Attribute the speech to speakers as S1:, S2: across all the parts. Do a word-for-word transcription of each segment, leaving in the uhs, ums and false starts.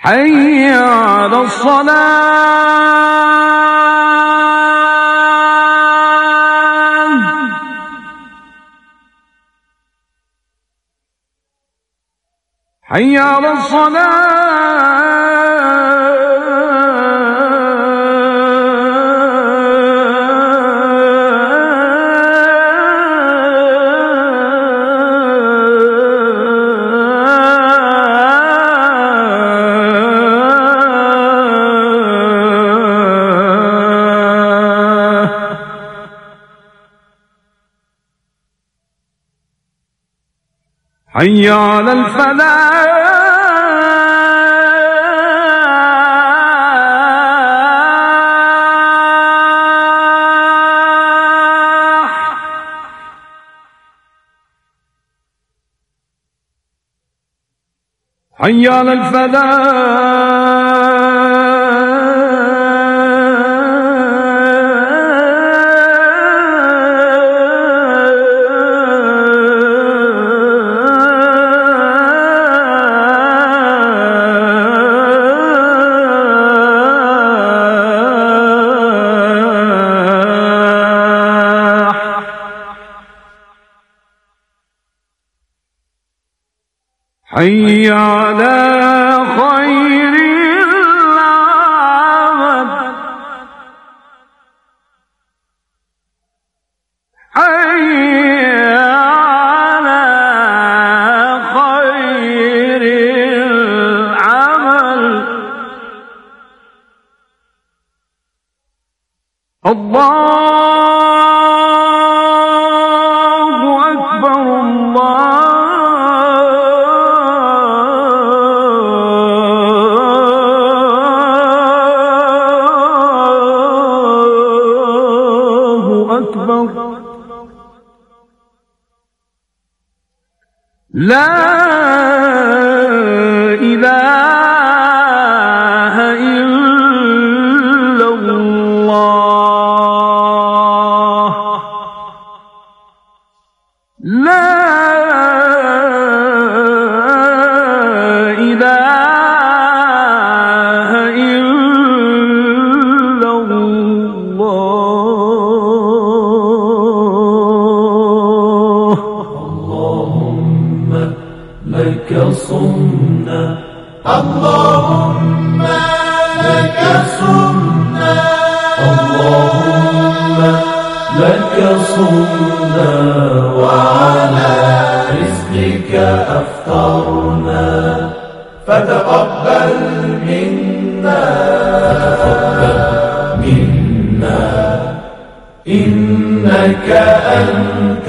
S1: حي على الصلاة حي على حي على الفلاح حي على الفلاح حي على خير العمل حي على خير العمل الله أكبر الله لا إله إلا الله لا إله إلا الله
S2: لك صمنا اللهم لك صمنا اللهم لك صمنا وعلى رزقك أفطرنا فتقبل منا فتقبل منا إنك أنت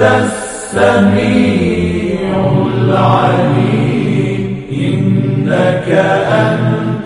S2: السميع العليم إنك أنت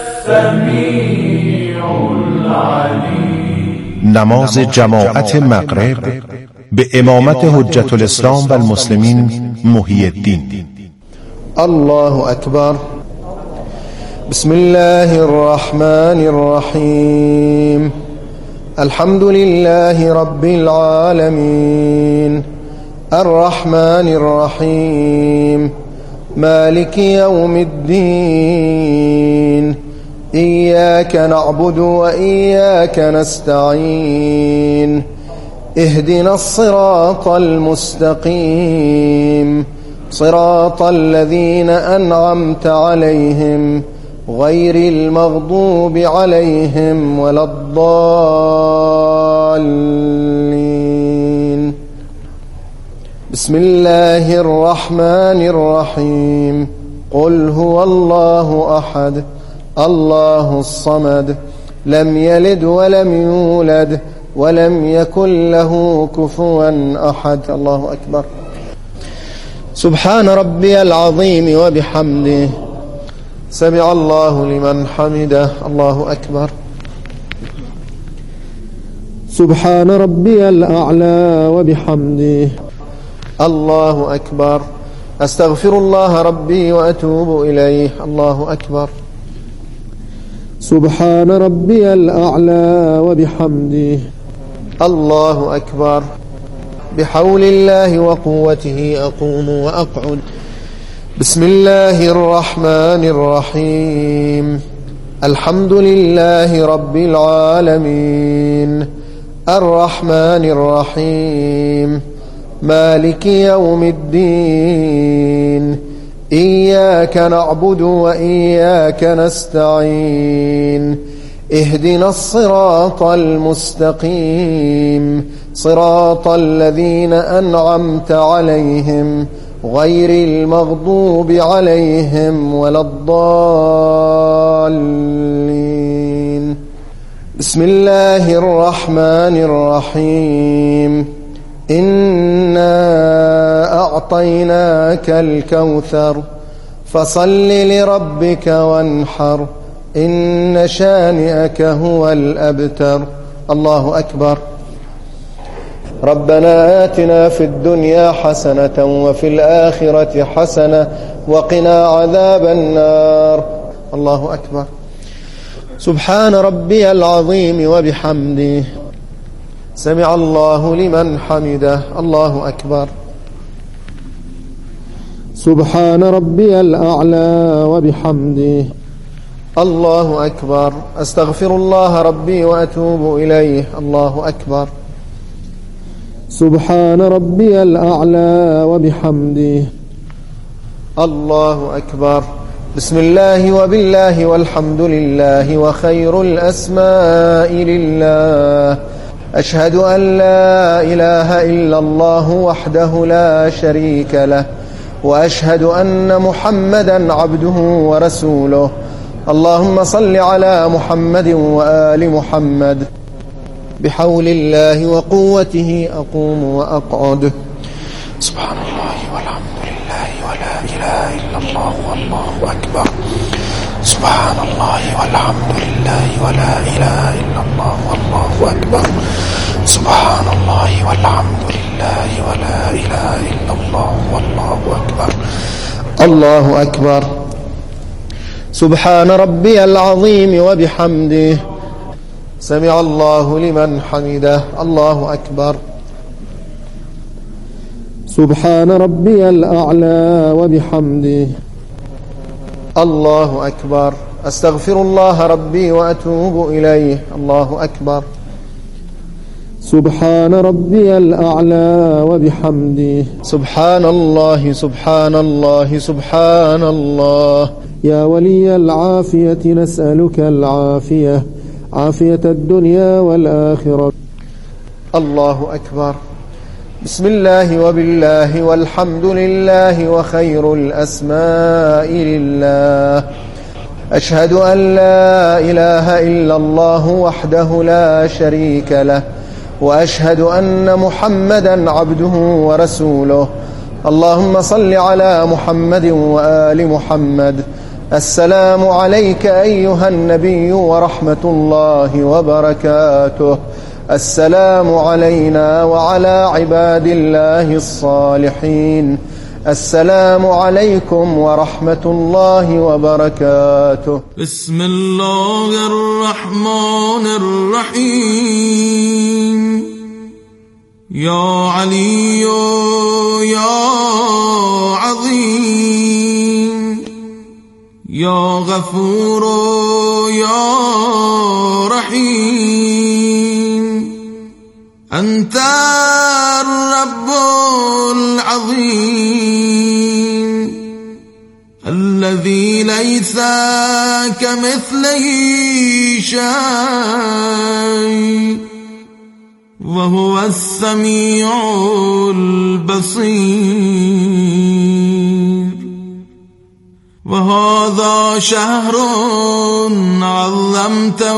S2: السميع العليم.
S3: نماز جماعت مغرب به امامت حجت الاسلام و المسلمین محی الدین.
S4: الله أكبر. بسم الله الرحمن الرحيم. الحمد لله رب العالمين الرحمن الرحيم مالك يوم الدين إياك نعبد وإياك نستعين اهدنا الصراط المستقيم صراط الذين أنعمت عليهم غير المغضوب عليهم ولا الضالين. بسم الله الرحمن الرحيم. قل هو الله أحد الله الصمد لم يلد ولم يولد ولم يكن له كفوا أحد. الله أكبر. سبحان ربي العظيم وبحمده سمع الله لمن حمده. الله أكبر. سبحان ربي الأعلى وبحمده. الله أكبر. أستغفر الله ربي وأتوب إليه. الله أكبر. سبحان ربي الأعلى وبحمده. الله أكبر. بحول الله وقوته أقوم وأقعد بسم الله الرحمن الرحيم. الحمد لله رب العالمين، الرحمن الرحيم، مالك يوم الدين، إياك نعبد وإياك نستعين، اهدنا الصراط المستقيم، صراط الذين أنعمت عليهم غير المغضوب عليهم ولا الضالين. بسم الله الرحمن الرحيم. إنا أعطيناك الكوثر فصل لربك وانحر إن شانئك هو الأبتر. الله أكبر. ربنا آتنا في الدنيا حسنة وفي الآخرة حسنة وقنا عذاب النار. الله أكبر. سبحان ربي العظيم وبحمده سمع الله لمن حمده. الله أكبر. سبحان ربي الأعلى وبحمده. الله أكبر. أستغفر الله ربي وأتوب إليه. الله أكبر. سبحان ربي الأعلى وبحمده. الله أكبر. بسم الله وبالله والحمد لله وخير الأسماء لله. أشهد أن لا إله إلا الله وحده لا شريك له، وأشهد أن محمدا عبده ورسوله. اللهم صل على محمد وآل محمد. بحول الله وقوته أقوم وأقعد. سبحان الله والحمد لله ولا إله إلا الله والله أكبر. سبحان الله والحمد لله ولا إله إلا الله والله أكبر. سبحان الله والحمد لله ولا إله إلا الله والله أكبر. الله أكبر. سبحان ربي العظيم وبحمده سمع الله لمن حمده. الله أكبر. سبحان ربي الأعلى وبحمده. الله أكبر. أستغفر الله ربي وأتوب إليه. الله أكبر. سبحان ربي الأعلى وبحمده. سبحان الله سبحان الله سبحان الله. يا ولي العافية نسألك العافية، عافية الدنيا والآخرة. الله أكبر. بسم الله وبالله والحمد لله وخير الأسماء لله. أشهد أن لا إله إلا الله وحده لا شريك له، وأشهد أن محمدا عبده ورسوله. اللهم صل على محمد وآل محمد. السلام عليك أيها النبي ورحمة الله وبركاته. السلام علينا وعلى عباد الله الصالحين. السلام عليكم ورحمة الله وبركاته.
S2: بسم الله الرحمن الرحيم. يا علي يا عظيم يا غفور يا رحيم، أنت الرب العظيم الذي ليس كمثله شيء، وهو السميع البصير. وهذا شهر عظمته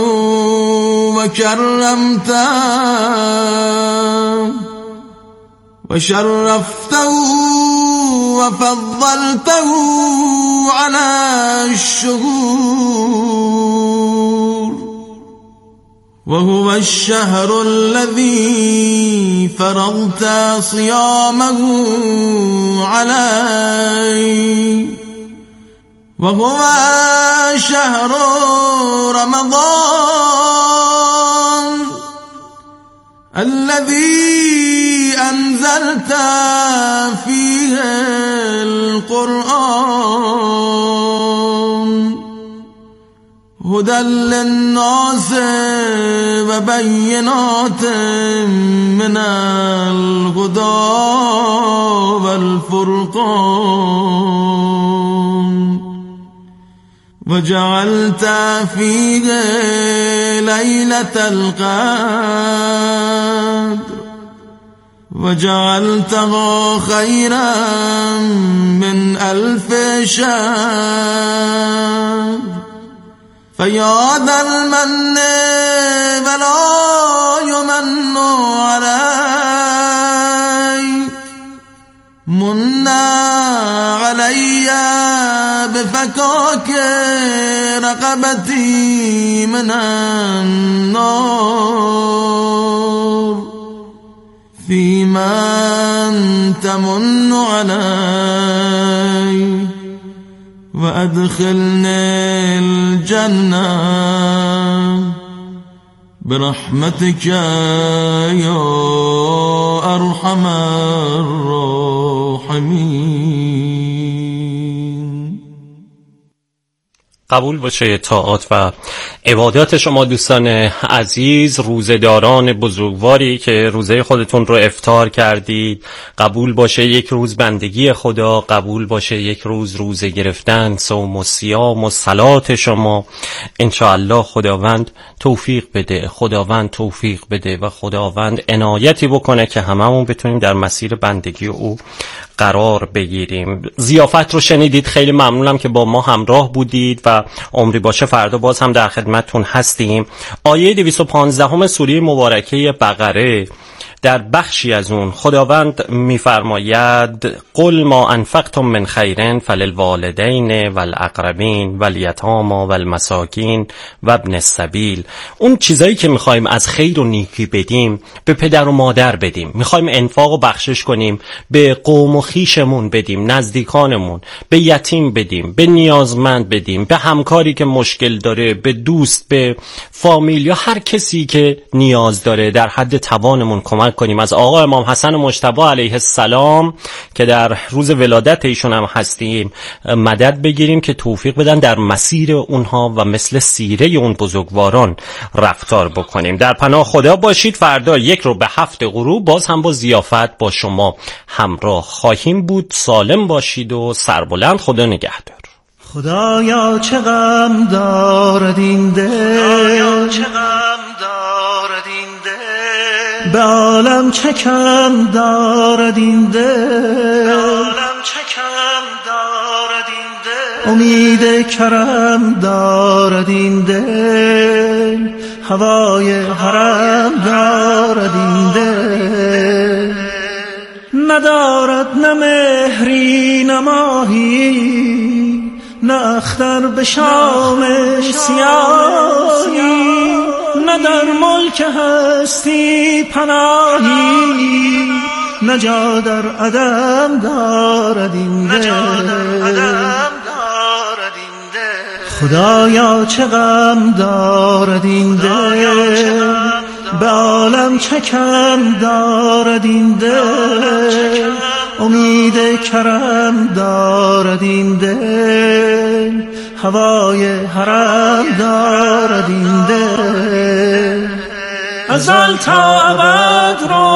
S2: وكرمته وشرفته وفضلته على الشهور، وهو الشهر الذي فرضت صيامه عليه، وهو شهر رمضان الذي أنزلت فيه القرآن هدى للناس وبينات من الهدى والفرقان وجعلت فيه ليلة القدر وجعلته خيرا من ألف شهر فيا ذا المن ولا يمن عليك من علي بفكاك رقبتي من النار فيمن تمن علي وأدخلني الجنة برحمتك يا أرحم الراحمين.
S5: قبول باشه طاعات و عبادات شما دوستان عزیز، روزه‌داران بزرگواری که روزه خودتون رو افطار کردید. قبول باشه یک روز بندگی خدا، قبول باشه یک روز روزه گرفتن، صوم و صیام و صلات شما. انشاءالله خداوند توفیق بده، خداوند توفیق بده و خداوند عنایتی بکنه که هممون بتونیم در مسیر بندگی او قرار بگیریم. ضیافت رو شنیدید، خیلی ممنونم که با ما همراه بودید و عمری باشه فردا باز هم در خدمتتون هستیم. آیه دویست و پانزده سوره مبارکه بقره، در بخشی از اون خداوند میفرماید قل ما انفقتم من خیر فللوالدین والاقربین والیتامی والمساکین و ابن السبیل. اون چیزایی که میخوایم از خیر و نیکی بدیم به پدر و مادر بدیم، میخوایم انفاق و بخشش کنیم، به قوم و خیشمون بدیم، نزدیکانمون، به یتیم بدیم، به نیازمند بدیم، به همکاری که مشکل داره، به دوست، به فامیل یا هر کسی که نیاز داره در حد توانمون کمک کنیم. از آقا امام حسن مجتبی علیه السلام که در روز ولادت ایشون هم هستیم مدد بگیریم که توفیق بدن در مسیر اونها و مثل سیره اون بزرگواران رفتار بکنیم. در پناه خدا باشید. فردا یک رو به هفت غروب باز هم با ضیافت با شما همراه خواهیم بود. سالم باشید و سربلند. خدا نگهدار.
S6: خدایا چه غم دارد این دل، خدایا چه غم دارد این دل، به عالم چه کم دارد این دل، به عالم چه کم دارد این دل، امید کرم دارد این دل، هوای حرم دارد این دل، ندارد نه مهری نه ماهی، نه اختر به شام سیاهی، نه در ملک هستی پناهی، نه جا در عدم دارد این دل. خدایا چه غم دارد این دل، به عالم چه کم دارد این دل، امید کرم دارد این دل، هوای حرم دارد این دل. ازل تا ابد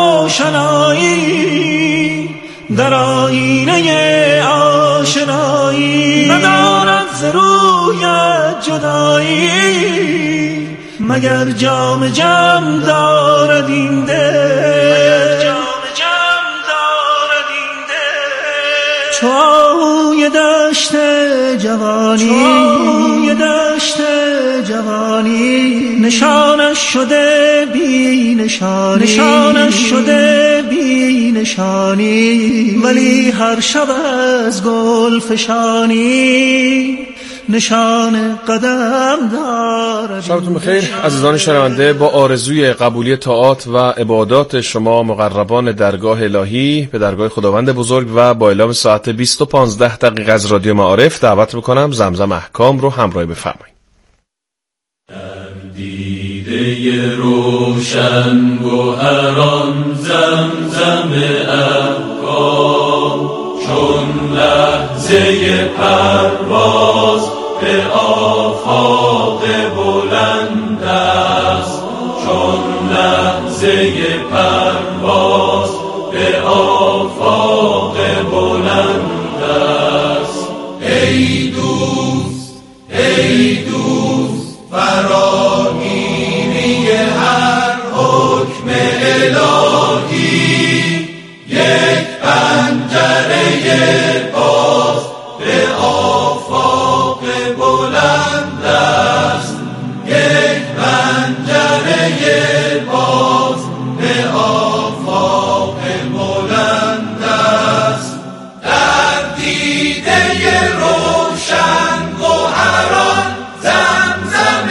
S6: روشنایی در آینه آشنایی، ندارد ز رویت جدایی، مگر جام جم دارد این دل، جام جم دارد این دل. چوی دشت جوانی، چوی دشت جوانی، نشانش شده بی نشانی، نشانش شده بی نشانی، ولی هر شب از گل فشانی نشان قدم دارد.
S7: شبتون بخیر عزیزان شنونده. با آرزوی قبولی طاعات و عبادات شما مقربان درگاه الهی به درگاه خداوند بزرگ و با اعلام ساعت بیست و پانزده دقیقه از رادیو معارف دعوت میکنم زمزم احکام رو همراهی بفرمایید.
S8: لحظه روشن گوهران زمزم احکام، چون لحظه پرواز به آفاق بلند است، چون لحظه پرواز به آفاق بلند است. ای دوست ای دوست فراگیری هر حکم الهی، یک پنجره باز به آفاق بلند است، یک پنجره باز به آفاق بلند است. در دیده روشن گوهران زمزم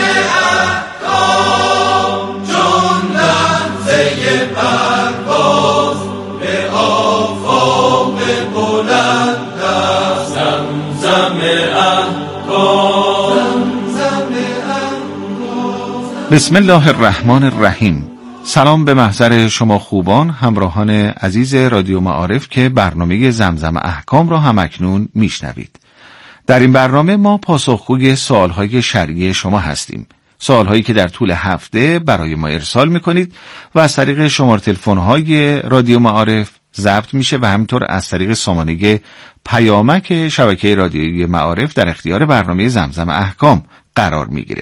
S8: احکام، چون لحظه پرواز به آفاق بلند است. زمزم احکام، زمزم احکام.
S9: بسم الله الرحمن الرحیم. سلام به محضر شما خوبان همراهان عزیز رادیو معارف که برنامه زمزم احکام را همکنون میشنوید. در این برنامه ما پاسخگوی سوالهای شرعی شما هستیم. سوالهایی که در طول هفته برای ما ارسال میکنید و از طریق شماره تلفن‌های رادیو معارف ضبط میشه و همینطور از طریق سامانه پیامک شبکه رادیویی معارف در اختیار برنامه زمزم احکام قرار میگیره.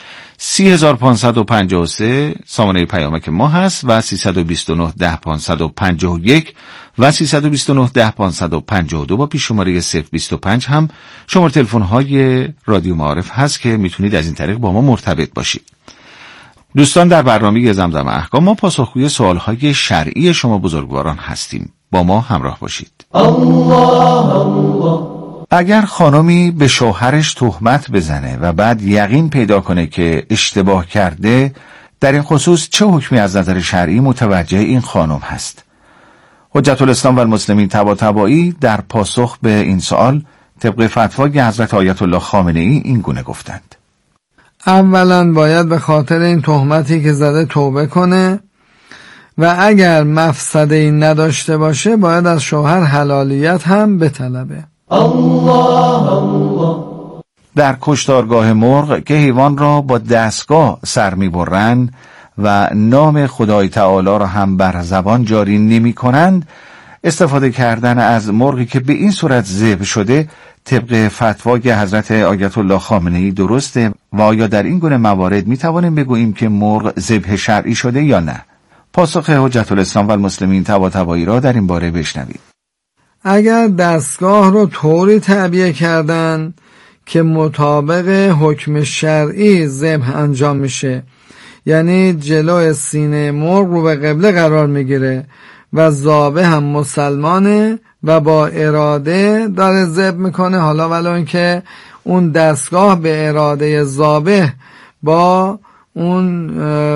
S9: سی هزار پانصد و پنجاه و سه سامانه پیامک ما هست و سیصد و بیست و نه ده پانصد و پنجاه و یک و سیصد و بیست و نه ده پانصد و پنجاه و دو با پیش شماره صفر بیست و پنج هم شماره تلفن های رادیو معارف هست که میتونید از این طریق با ما مرتبط باشید. دوستان، در برنامه زمزم احکام ما پاسخگوی سوالهای شرعی شما بزرگواران هستیم. با ما همراه باشید. الله الله. اگر خانمی به شوهرش تهمت بزنه و بعد یقین پیدا کنه که اشتباه کرده، در این خصوص چه حکمی از نظر شرعی متوجه این خانم هست؟ حجت الاسلام و المسلمین طباطبایی در پاسخ به این سوال طبق فتوای حضرت آیت الله خامنه ای این گونه گفتند:
S10: اولا باید به خاطر این تهمتی که زده توبه کنه و اگر مفسده‌ای نداشته باشه باید از شوهر حلالیت هم بطلبه. الله الله.
S9: در کشتارگاه مرغ که حیوان را با دستگاه سر می‌برند و نام خدای تعالی را هم بر زبان جاری نمی کنند، استفاده کردن از مرغی که به این صورت ذبح شده طبق فتوای حضرت آیت الله خامنه ای درسته و آیا در این گونه موارد می توانیم بگوییم که مرغ ذبح شرعی شده یا نه؟ پاسخ حجت الاسلام و المسلمین طباطبایی را در این باره بشنوید.
S10: اگر دستگاه رو طوری تعبیه کردن که مطابق حکم شرعی ذبح انجام میشه، یعنی جلو سینه مرغ رو به قبله قرار میگیره و ذابح هم مسلمانه و با اراده داره ذبح میکنه، حالا ولو اینکه اون دستگاه به اراده ذابح با اون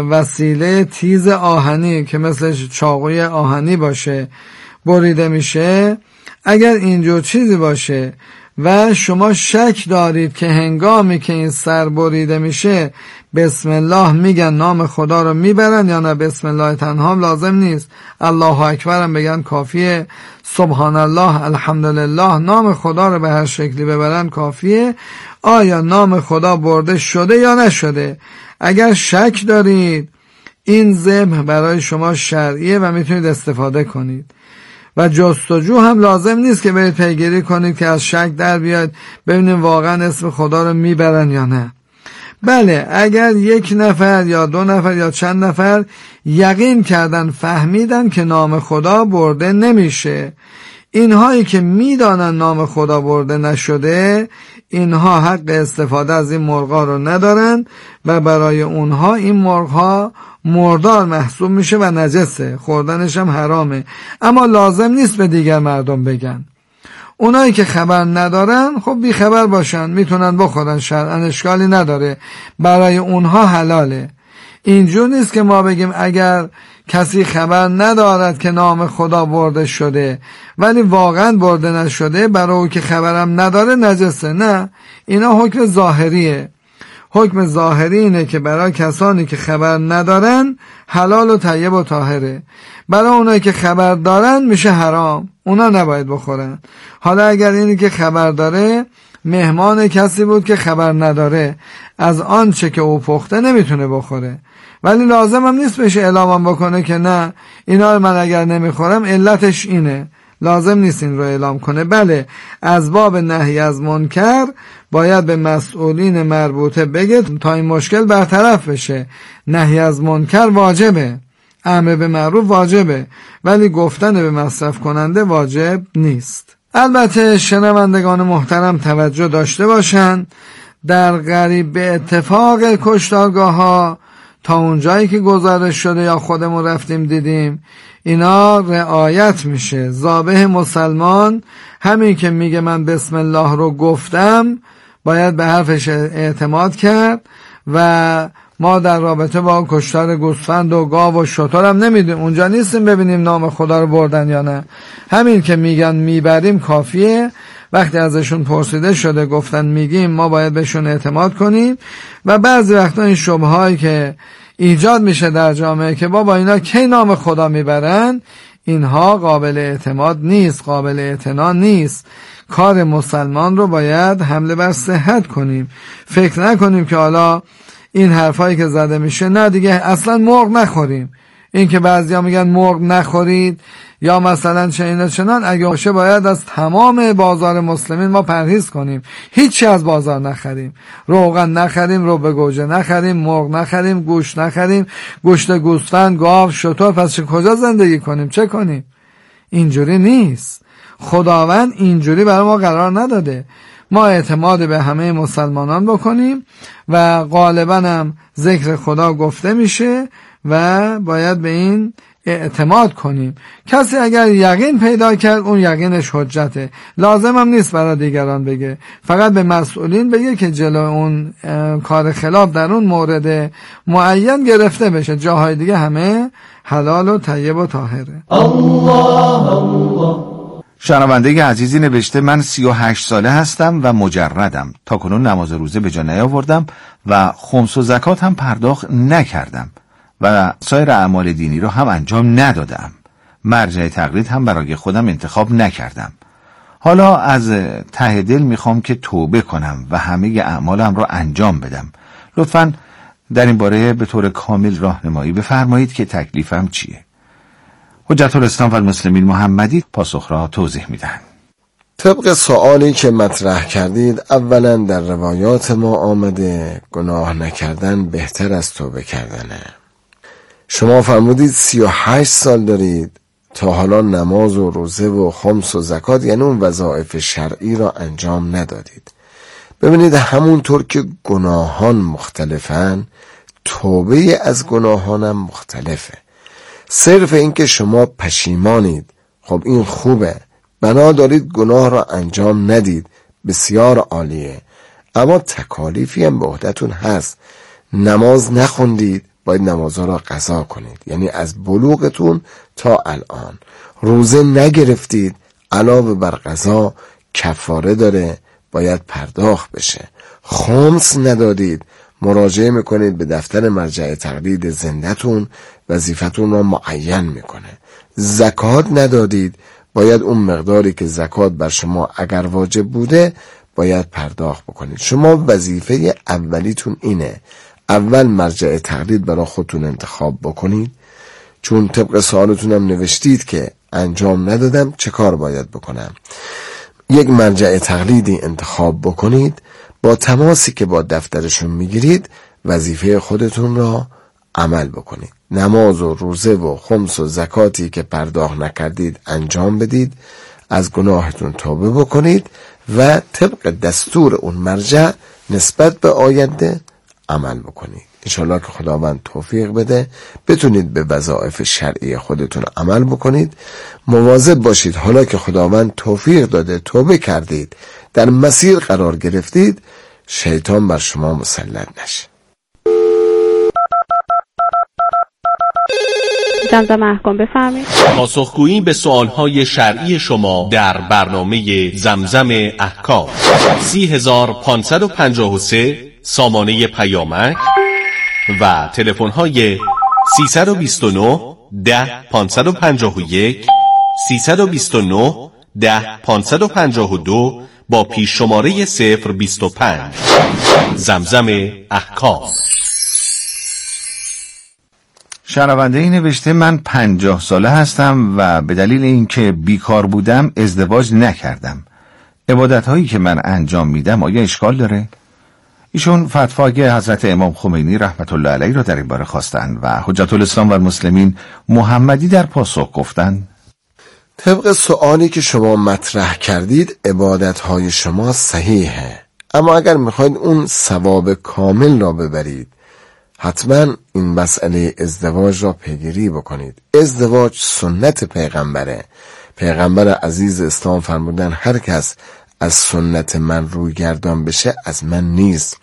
S10: وسیله تیز آهنی که مثل چاقوی آهنی باشه بریده میشه، اگر اینجور چیزی باشه و شما شک دارید که هنگامی که این سر بریده میشه بسم الله میگن، نام خدا رو میبرن یا نه بسم الله تنها لازم نیست، الله اکبر هم بگن کافیه، سبحان الله الحمدلله، نام خدا رو به هر شکلی ببرن کافیه، آیا نام خدا برده شده یا نشده. اگر شک دارید این ذبح برای شما شرعیه و میتونید استفاده کنید و جستجو هم لازم نیست که برید پیگیری کنید که از شک در بیاید ببینید واقعا اسم خدا رو میبرن یا نه. بله، اگر یک نفر یا دو نفر یا چند نفر یقین کردن فهمیدن که نام خدا برده نمیشه، اینهایی که میدانن نام خدا برده نشده اینها حق استفاده از این مرغا رو ندارن و برای اونها این مرغها مردار محسوب میشه و نجسه، خوردنش هم حرامه، اما لازم نیست به دیگر مردم بگن. اونایی که خبر ندارن خب بی خبر باشن، میتونن بخورن، شرعاً اشکالی نداره، برای اونها حلاله. اینجور نیست که ما بگیم اگر کسی خبر ندارد که نام خدا برده شده ولی واقعا برده نشده، برای او که خبرم نداره نجسه. نه، اینا حکم ظاهریه. حکم ظاهری اینه که برای کسانی که خبر ندارن حلال و طیب و طاهره، برای اونایی که خبر دارن میشه حرام، اونا نباید بخورن. حالا اگر اینی که خبر داره مهمان کسی بود که خبر نداره، از آنچه که او پخته نمیتونه بخوره، ولی لازم هم نیست بشه اعلام بکنه که نه اینا من اگر نمیخورم علتش اینه، لازم نیست این رو اعلام کنه. بله، از باب نهی از منکر باید به مسئولین مربوطه بگه تا این مشکل برطرف بشه. نهی از منکر واجبه، امر به معروف واجبه، ولی گفتن به مصرف کننده واجب نیست. البته شنوندگان محترم توجه داشته باشند، در غریب به اتفاق کشتارگاه ها تا اونجایی که گزارش شده یا خودمون رفتیم دیدیم اینا رعایت میشه. ذابح مسلمان همین که میگه من بسم الله رو گفتم باید به حرفش اعتماد کرد و ما در رابطه با کشتار گوسفند و گاو و شتر هم نمیدونیم، اونجا نیستیم ببینیم نام خدا رو بردن یا نه. همین که میگن میبریم کافیه. وقتی ازشون پرسیده شده گفتن میگیم، ما باید بهشون اعتماد کنیم. و بعضی وقتا این شبههایی که ایجاد میشه در جامعه که بابا اینا کی نام خدا میبرن، اینها قابل اعتماد نیست، قابل اعتنا نیست. کار مسلمان رو باید حمله بر صحت کنیم. فکر نکنیم که حالا این حرفایی که زده میشه نه دیگه اصلا مرغ نخوریم. این که بعضیا میگن مرغ نخورید یا مثلا چنین چنان، اگه باشه باید از تمام بازار مسلمین ما پرهیز کنیم، هیچی از بازار نخریم، روغن نخریم، رو به گوجه نخریم، مرغ نخریم، گوشت نخریم، گوشت گوسفند، گاو، شتر. پس چه کجا زندگی کنیم؟ چه کنیم؟ اینجوری نیست. خداوند اینجوری برای ما قرار نداده. ما اعتماد به همه مسلمانان بکنیم و غالبا هم ذکر خدا گفته میشه و باید به این اعتماد کنیم. کسی اگر یقین پیدا کرد اون یقینش حجته، لازم هم نیست برای دیگران بگه، فقط به مسئولین بگه که جلو اون کار خلاف در اون مورد معین گرفته بشه. جاهای دیگه همه حلال و طیب و طاهره.
S9: الله الله. شنونده عزیزی نوشته من سی و هشت ساله هستم و مجردم، تا کنون نماز روزه به جا نیاوردم و خمس و زکات هم پرداخت نکردم و سایر اعمال دینی رو هم انجام ندادم. مرجع تقلید هم برای خودم انتخاب نکردم. حالا از ته دل میخوام که توبه کنم و همه اعمالم رو انجام بدم. لطفاً در این باره به طور کامل راهنمایی بفرمایید که تکلیفم چیه. حجت الاسلام و المسلمین محمدی پاسخ را توضیح میدن.
S4: طبق سوالی که مطرح کردید، اولا در روایات ما آمده گناه نکردن بهتر از توبه کردنه. شما فرمودید سی و هشت سال دارید، تا حالا نماز و روزه و خمس و زکات یعنی اون وظایف شرعی را انجام ندادید. ببینید همونطور که گناهان مختلفن، توبه از گناهانم مختلفه. صرف این که شما پشیمانید، خب این خوبه، بنا دارید گناه را انجام ندید، بسیار عالیه، اما تکالیفی هم به عهدتون هست. نماز نخوندید، باید نمازها را قضا کنید، یعنی از بلوغتون تا الان. روزه نگرفتید، علاوه بر قضا کفاره داره، باید پرداخت بشه. خمس ندادید، مراجعه میکنید به دفتر مرجع تقلید زندتون، وظیفتون را معین میکنه. زکات ندادید، باید اون مقداری که زکات بر شما اگر واجب بوده باید پرداخت بکنید. شما وظیفه اولیتون اینه، اول مرجع تقلید برای خودتون انتخاب بکنید، چون طبق سوالتون هم نوشتید که انجام ندادم چه کار باید بکنم. یک مرجع تقلیدی انتخاب بکنید، با تماسی که با دفترشون میگیرید وظیفه خودتون را عمل بکنید. نماز و روزه و خمس و زکاتی که پرداخت نکردید انجام بدید، از گناهتون توبه بکنید و طبق دستور اون مرجع نسبت به آینده عمل بکنید. انشالله که خداوند توفیق بده بتونید به وظایف شرعی خودتون عمل بکنید. مواظب باشید حالا که خداوند توفیق داده توبه کردید، در مسیر قرار گرفتید، شیطان بر شما مسلط نشه.
S11: زمزم احکام بفرمایید.
S12: پاسخگویی به سوالهای شرعی شما در برنامه زمزم احکام. سی هزار پانصد و پنجاه و سه سامانه پیامک و تلفن های سیصد و بیست و نه ده پانصد و پنجاه و یک سیصد و بیست و نه ده پانصد و پنجاه و دو با پیش شماره صفر بیست و پنج. زمزم احکام.
S9: شنونده ای نوشته من پنجاه ساله هستم و به دلیل اینکه بیکار بودم ازدواج نکردم. عبادت هایی که من انجام میدم آیا اشکال داره؟ ایشون فتوای حضرت امام خمینی رحمت الله علیه را در این باره خواستند و حجت الاسلام و المسلمین محمدی در پاسخ گفتند
S4: طبق سوالی که شما مطرح کردید عبادت های شما صحیحه، اما اگر میخواید اون ثواب کامل را ببرید حتما این مسئله ازدواج را پیگیری بکنید. ازدواج سنت پیغمبره. پیغمبر عزیز اسلام فرمودن هر کس از سنت من روی گردان بشه از من نیست.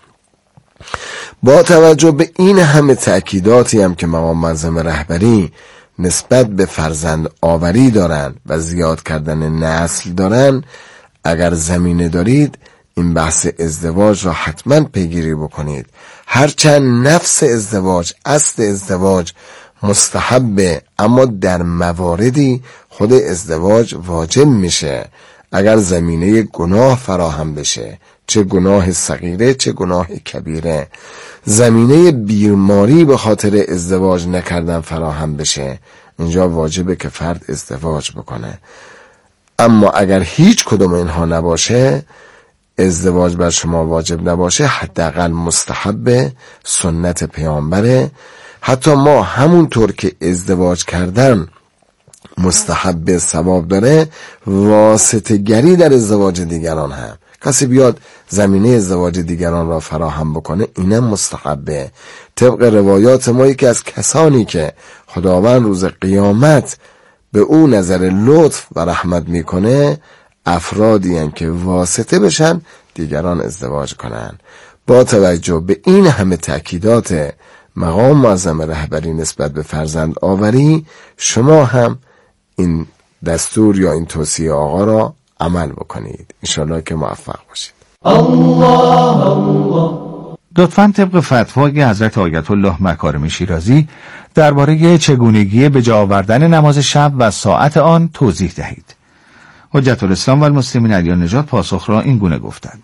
S4: با توجه به این همه تأکیداتی هم که مقام معظم رهبری نسبت به فرزند آوری دارن و زیاد کردن نسل دارن، اگر زمینه دارید این بحث ازدواج را حتما پیگیری بکنید. هرچند نفس ازدواج، اصل ازدواج مستحبه، اما در مواردی خود ازدواج واجب میشه اگر زمینه گناه فراهم بشه، چه گناه صغیره چه گناه کبیره. زمینه بیماری به خاطر ازدواج نکردن فراهم بشه، اینجا واجبه که فرد ازدواج بکنه. اما اگر هیچ کدوم اینها نباشه، ازدواج بر شما واجب نباشه، حداقل مستحب سنت پیامبره. حتی ما همونطور که ازدواج کردن مستحب ثواب داره، واسطه گری در ازدواج دیگران هم، کسی بیاد زمینه ازدواج دیگران را فراهم بکنه، اینم مستحبه. طبق روایات ما یکی از کسانی که خداوند روز قیامت به او نظر لطف و رحمت میکنه افرادی هستند که واسطه بشن دیگران ازدواج کنن. با توجه به این همه تأکیدات مقام معظم رهبری نسبت به فرزند آوری، شما هم این دستور یا این توصیه آقا را عمل بکنید. انشالله که موفق باشید.
S9: الله الله. لطفاً طبق فتوای حضرت آیت الله مکارم شیرازی درباره چگونگی به جا آوردن نماز شب و ساعت آن توضیح دهید. حجت الاسلام و المسلمین علی نژاد پاسخ را این گونه گفتند: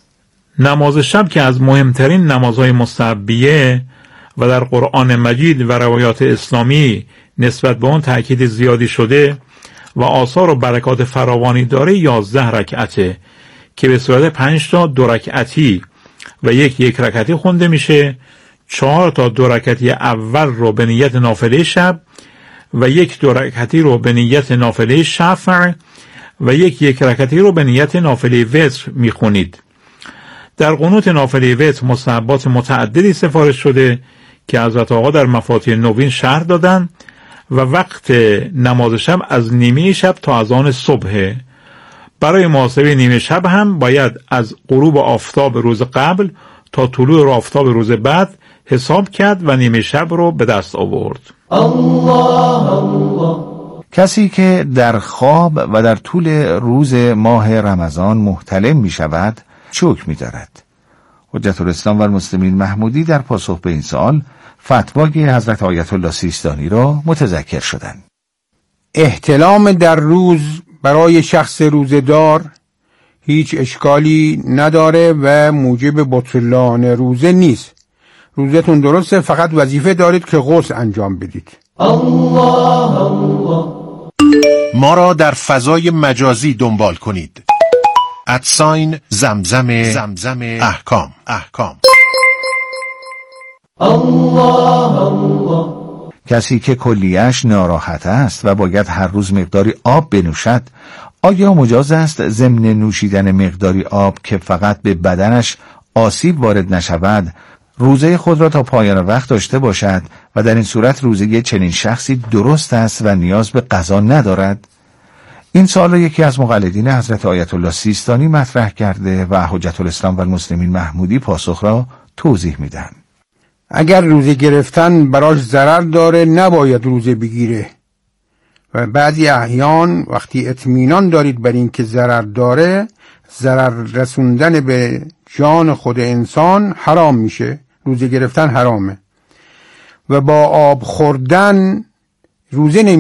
S13: نماز شب که از مهمترین نمازهای مستحبیه و در قرآن مجید و روایات اسلامی نسبت به آن تأکید زیادی شده و آثار و برکات فراوانی داره، یازده رکعته که به صورت پنج تا دو رکعتی و یک یک رکعتی خونده میشه. چهار تا دو رکعتی اول رو به نیت نافله شب و یک دو رکعتی رو به نیت نافله شفع و یک یک رکعتی رو به نیت نافله وتر میخونید. در قنوت نافله وتر مستحبات متعددی سفارش شده که حضرت آقا در مفاتیح نوین شرح دادن و وقت نماز شب از نیمه شب تا از آن صبح. برای محاسبه نیمه شب هم باید از غروب آفتاب روز قبل تا طلوع آفتاب روز بعد حساب کرد و نیمه شب رو به دست آورد. الله
S9: الله. کسی که در خواب و در طول روز ماه رمضان محتلم می شود چه حکمی دارد؟ حجت الاسلام و المسلمین محمودی در پاسخ به این سوال فتوای حضرت آیت الله سیستانی را متذکر شدند.
S14: احتلام در روز برای شخص روزدار هیچ اشکالی نداره و موجب بطلان روزه نیست. روزتون درسته، فقط وظیفه دارید که غسل انجام بدید.
S3: الله الله. ما را در فضای مجازی دنبال کنید. ادساین زمزم زمزم احکام احکام.
S9: الله الله. کسی که کلیه‌اش ناراحت است و باید هر روز مقداری آب بنوشد، آیا مجاز است ضمن نوشیدن مقداری آب که فقط به بدنش آسیب وارد نشود روزه خود را تا پایان وقت داشته باشد و در این صورت روزه چنین شخصی درست است و نیاز به قضا ندارد؟ این سوال را یکی از مقلدین حضرت آیت الله سیستانی مطرح کرده و حجت الاسلام و المسلمین محمودی پاسخ را توضیح میدن.
S14: اگر روزه گرفتن براش ضرر داره نباید روزه بگیره و بعضی احیان وقتی اطمینان دارید بر این که ضرر داره، ضرر رسوندن به جان خود انسان حرام میشه، روزه گرفتن حرامه و با آب خوردن روزه نمی